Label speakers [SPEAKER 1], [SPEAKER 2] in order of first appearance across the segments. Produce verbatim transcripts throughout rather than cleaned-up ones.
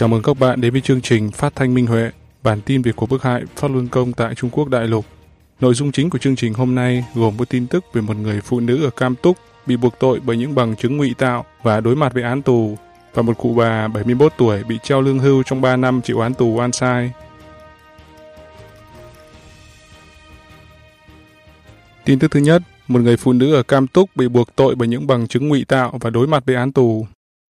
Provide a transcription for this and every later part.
[SPEAKER 1] Chào mừng các bạn đến với chương trình Phát thanh Minh Huệ, bản tin về cuộc bức hại Pháp Luân Công tại Trung Quốc đại lục. Nội dung chính của chương trình hôm nay gồm một tin tức về một người phụ nữ ở Cam Túc bị buộc tội bởi những bằng chứng ngụy tạo và đối mặt với án tù, và một cụ bà bảy mươi mốt tuổi bị treo lương hưu trong ba năm chịu án tù oan sai. Tin tức thứ nhất, một người phụ nữ ở Cam Túc bị buộc tội bởi những bằng chứng ngụy tạo và đối mặt với án tù.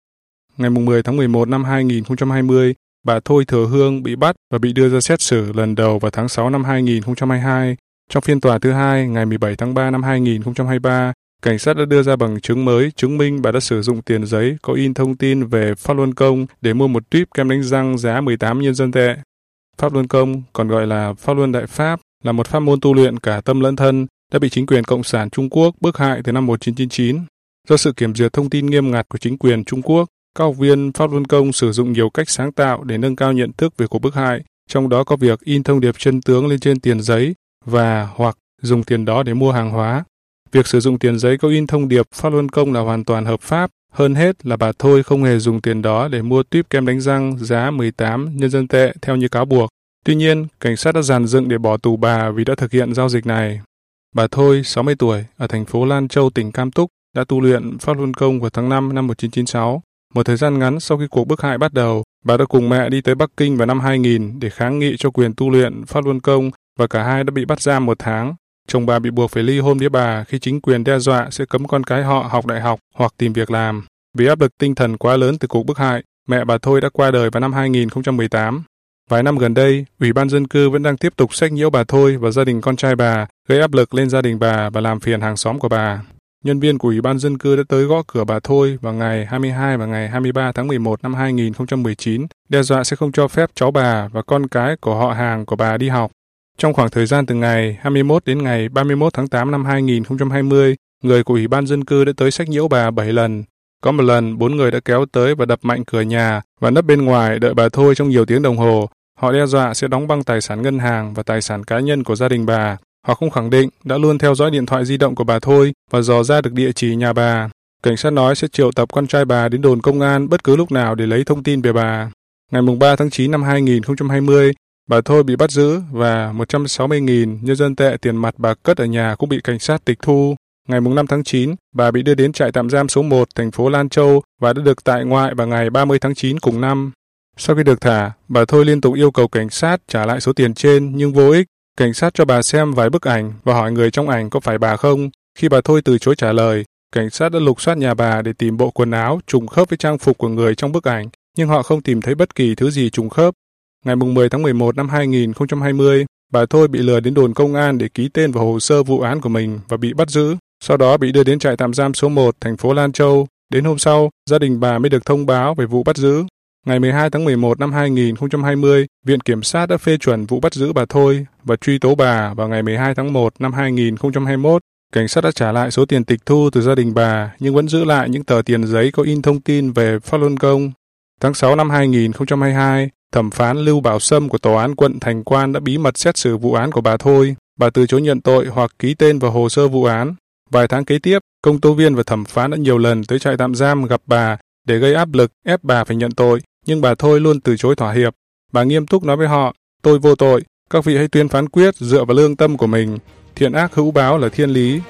[SPEAKER 1] Ngày mười tháng mười một năm hai nghìn không trăm hai mươi, bà Thôi Thừa Hương bị bắt và bị đưa ra xét xử lần đầu vào tháng sáu năm hai nghìn không trăm hai mươi hai. Trong phiên tòa thứ hai, ngày mười bảy tháng ba năm hai nghìn không trăm hai mươi ba, cảnh sát đã đưa ra bằng chứng mới chứng minh bà đã sử dụng tiền giấy có in thông tin về Pháp Luân Công để mua một tuýp kem đánh răng giá mười tám nhân dân tệ. Pháp Luân Công, còn gọi là Pháp Luân Đại Pháp, là một pháp môn tu luyện cả tâm lẫn thân, đã bị chính quyền Cộng sản Trung Quốc bức hại từ năm một nghìn chín trăm chín mươi chín. Do sự kiểm duyệt thông tin nghiêm ngặt của chính quyền Trung Quốc, các học viên Pháp Luân Công sử dụng nhiều cách sáng tạo để nâng cao nhận thức về cuộc bức hại, trong đó có việc in thông điệp chân tướng lên trên tiền giấy và hoặc dùng tiền đó để mua hàng hóa. Việc sử dụng tiền giấy có in thông điệp Pháp Luân Công là hoàn toàn hợp pháp, hơn hết là bà Thôi không hề dùng tiền đó để mua tuýp kem đánh răng giá mười tám nhân dân tệ theo như cáo buộc. Tuy nhiên, cảnh sát đã dàn dựng để bỏ tù bà vì đã thực hiện giao dịch này. Bà Thôi, sáu mươi tuổi, ở thành phố Lan Châu, tỉnh Cam Túc, đã tu luyện Pháp Luân Công vào tháng năm năm một nghìn chín trăm chín mươi sáu. Một thời gian ngắn sau khi cuộc bức hại bắt đầu, bà đã cùng mẹ đi tới Bắc Kinh vào năm hai nghìn để kháng nghị cho quyền tu luyện Pháp Luân Công, và cả hai đã bị bắt giam một tháng. Chồng bà bị buộc phải ly hôn với bà khi chính quyền đe dọa sẽ cấm con cái họ học đại học hoặc tìm việc làm. Vì áp lực tinh thần quá lớn từ cuộc bức hại, mẹ bà Thôi đã qua đời vào năm hai nghìn không trăm mười tám. Vài năm gần đây, Ủy ban Dân cư vẫn đang tiếp tục sách nhiễu bà Thôi và gia đình con trai bà, gây áp lực lên gia đình bà và làm phiền hàng xóm của bà. Nhân viên của Ủy ban Dân cư đã tới gõ cửa bà Thôi vào ngày hai mươi hai và ngày hai mươi ba tháng mười một năm hai nghìn không trăm mười chín, đe dọa sẽ không cho phép cháu bà và con cái của họ hàng của bà đi học. Trong khoảng thời gian từ ngày hai mươi mốt đến ngày ba mươi mốt tháng tám năm hai nghìn không trăm hai mươi, người của Ủy ban Dân cư đã tới sách nhiễu bà bảy lần. Có một lần, bốn người đã kéo tới và đập mạnh cửa nhà và nấp bên ngoài đợi bà Thôi trong nhiều tiếng đồng hồ. Họ đe dọa sẽ đóng băng tài sản ngân hàng và tài sản cá nhân của gia đình bà. Họ không khẳng định đã luôn theo dõi điện thoại di động của bà Thôi và dò ra được địa chỉ nhà bà. Cảnh sát nói sẽ triệu tập con trai bà đến đồn công an bất cứ lúc nào để lấy thông tin về bà. Ngày ba tháng chín năm hai nghìn không trăm hai mươi, bà Thôi bị bắt giữ và một trăm sáu mươi nghìn nhân dân tệ tiền mặt bà cất ở nhà cũng bị cảnh sát tịch thu. Ngày năm tháng chín, bà bị đưa đến trại tạm giam số một thành phố Lan Châu và đã được tại ngoại vào ngày ba mươi tháng chín cùng năm. Sau khi được thả, bà Thôi liên tục yêu cầu cảnh sát trả lại số tiền trên nhưng vô ích. Cảnh sát cho bà xem vài bức ảnh và hỏi người trong ảnh có phải bà không. Khi bà Thôi từ chối trả lời, cảnh sát đã lục soát nhà bà để tìm bộ quần áo trùng khớp với trang phục của người trong bức ảnh, nhưng họ không tìm thấy bất kỳ thứ gì trùng khớp. Ngày mười tháng mười một năm hai nghìn không trăm hai mươi, bà Thôi bị lừa đến đồn công an để ký tên vào hồ sơ vụ án của mình và bị bắt giữ. Sau đó bị đưa đến trại tạm giam số một thành phố Lan Châu. Đến hôm sau, gia đình bà mới được thông báo về vụ bắt giữ. Ngày mười hai tháng mười một năm hai nghìn không trăm hai mươi, Viện Kiểm sát đã phê chuẩn vụ bắt giữ bà Thôi và truy tố bà vào ngày mười hai tháng một năm hai nghìn không trăm hai mươi mốt. Cảnh sát đã trả lại số tiền tịch thu từ gia đình bà, nhưng vẫn giữ lại những tờ tiền giấy có in thông tin về Pháp Luân Công. Tháng sáu năm hai nghìn không trăm hai mươi hai, thẩm phán Lưu Bảo Sâm của Tòa án quận Thành Quan đã bí mật xét xử vụ án của bà Thôi. Bà từ chối nhận tội hoặc ký tên vào hồ sơ vụ án. Vài tháng kế tiếp, công tố viên và thẩm phán đã nhiều lần tới trại tạm giam gặp bà để gây áp lực ép bà phải nhận tội. Nhưng bà Thôi luôn từ chối thỏa hiệp. Bà nghiêm túc nói với họ, tôi vô tội, các vị hãy tuyên phán quyết dựa vào lương tâm của mình. Thiện ác hữu báo là thiên lý.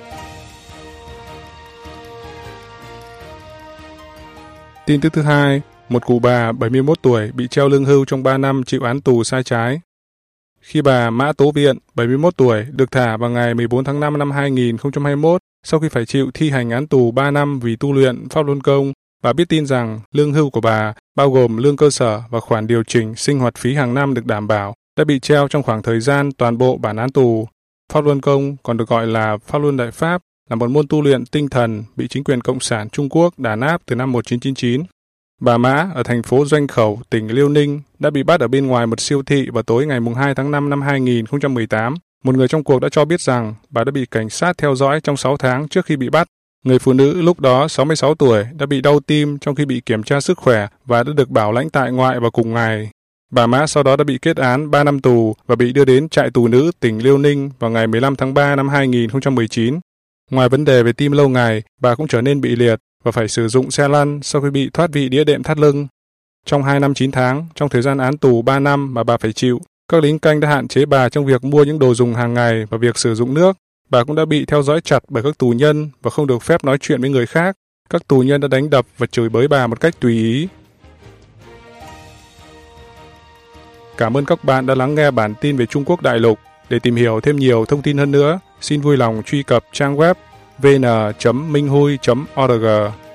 [SPEAKER 1] Tin tức thứ hai, một cụ bà bảy mươi mốt tuổi bị treo lương hưu trong ba năm chịu án tù sai trái. Khi bà Mã Tố Viện, bảy mươi mốt tuổi, được thả vào ngày mười bốn tháng năm năm hai nghìn không trăm hai mươi mốt, sau khi phải chịu thi hành án tù ba năm vì tu luyện Pháp Luân Công, bà biết tin rằng lương hưu của bà, bao gồm lương cơ sở và khoản điều chỉnh sinh hoạt phí hàng năm được đảm bảo, đã bị treo trong khoảng thời gian toàn bộ bản án tù. Pháp Luân Công, còn được gọi là Pháp Luân Đại Pháp, là một môn tu luyện tinh thần bị chính quyền Cộng sản Trung Quốc đàn áp từ năm một nghìn chín trăm chín mươi chín. Bà Mã ở thành phố Doanh Khẩu, tỉnh Liêu Ninh, đã bị bắt ở bên ngoài một siêu thị vào tối ngày hai tháng năm năm hai nghìn không trăm mười tám. Một người trong cuộc đã cho biết rằng bà đã bị cảnh sát theo dõi trong sáu tháng trước khi bị bắt. Người phụ nữ lúc đó sáu mươi sáu tuổi đã bị đau tim trong khi bị kiểm tra sức khỏe và đã được bảo lãnh tại ngoại vào cùng ngày. Bà Mã sau đó đã bị kết án ba năm tù và bị đưa đến trại tù nữ tỉnh Liêu Ninh vào ngày mười lăm tháng ba năm hai nghìn không trăm mười chín. Ngoài vấn đề về tim lâu ngày, bà cũng trở nên bị liệt và phải sử dụng xe lăn sau khi bị thoát vị đĩa đệm thắt lưng. Trong hai năm chín tháng, trong thời gian án tù ba năm mà bà phải chịu, các lính canh đã hạn chế bà trong việc mua những đồ dùng hàng ngày và việc sử dụng nước. Bà cũng đã bị theo dõi chặt bởi các tù nhân và không được phép nói chuyện với người khác. Các tù nhân đã đánh đập và chửi bới bà một cách tùy ý. Cảm ơn các bạn đã lắng nghe bản tin về Trung Quốc đại lục. Để tìm hiểu thêm nhiều thông tin hơn nữa, xin vui lòng truy cập trang web vn chấm minh hui chấm org.